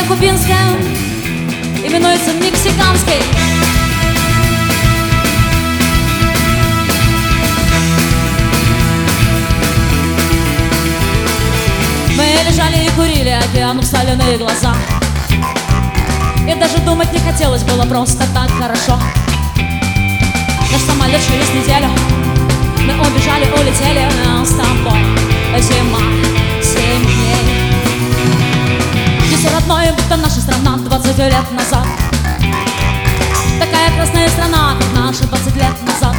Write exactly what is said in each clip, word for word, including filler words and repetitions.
кубинская именуется мексиканской. Мы лежали и курили, океану соленые глаза. И даже думать не хотелось, было просто так хорошо. Наш самолет через неделю, мы убежали, улетели с тобой. Зима, семь дней. И все родное, будто наша страна двадцать лет назад. Такая красная страна, как наша двадцать лет назад.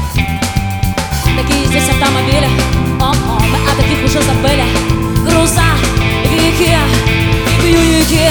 Такие здесь автомобили, о-о, мы о таких уже забыли. Грузовики, бьюики.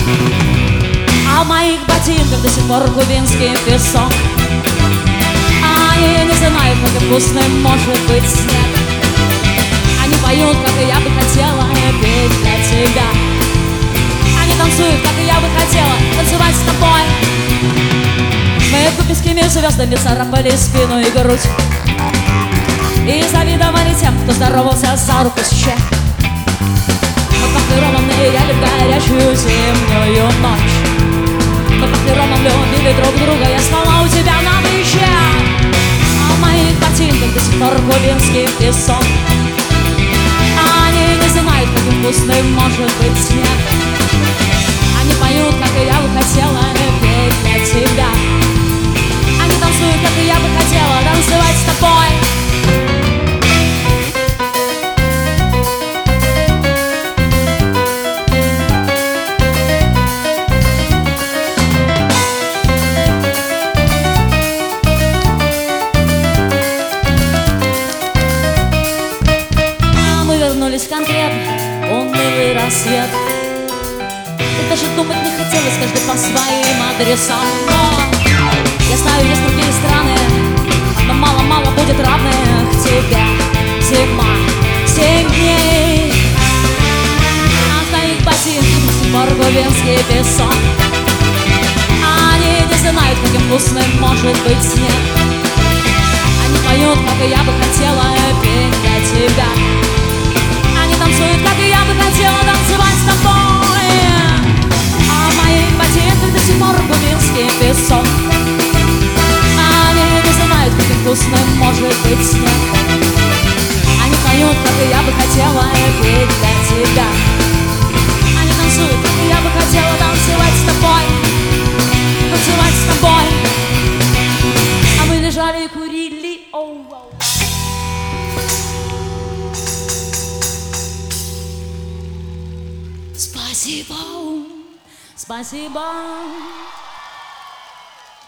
А в моих ботинках до сих пор кубинский песок. Они не знают, как вкусным может быть снег. Они поют, как и я бы хотела петь для тебя. Они танцуют, как и я бы хотела танцевать с тобой. Мы кубинскими звездами царапали спину и грудь и завидовали тем, кто здоровался за руку с че. Мы пахли ромом, ныряли в горячую зимнюю ночь. Мы пахли ромом, любили друг друга, я спала у тебя на плече. А в моих ботинках до сих пор кубинский песок. Они не знают, каким вкусным может быть снег. Они поют, как и я бы хотела петь для тебя. Они танцуют, как и я бы хотела танцевать с тобой. Конкретно унылый рассвет. И даже думать не хотелось, каждый по своим адресам. Но я знаю, есть другие страны, но мало-мало будет равных тебе. Зима, семь дней. А в твоих ботинках до сих пор кубинский песок. Они не знают, каким вкусным может быть снег. Они поют, как и я бы хотела петь для тебя. Они танцуют, как и я бы хотела танцевать с тобой. А в моих ботинках до сих пор кубинский песок. Они не знают, каким вкусным может быть снег. Они поют, как и я бы хотела петь для тебя. Они танцуют, как и я бы хотела танцевать с тобой. Танцевать с тобой. А мы лежали и курили, оу-оу. Спасибо, спасибо.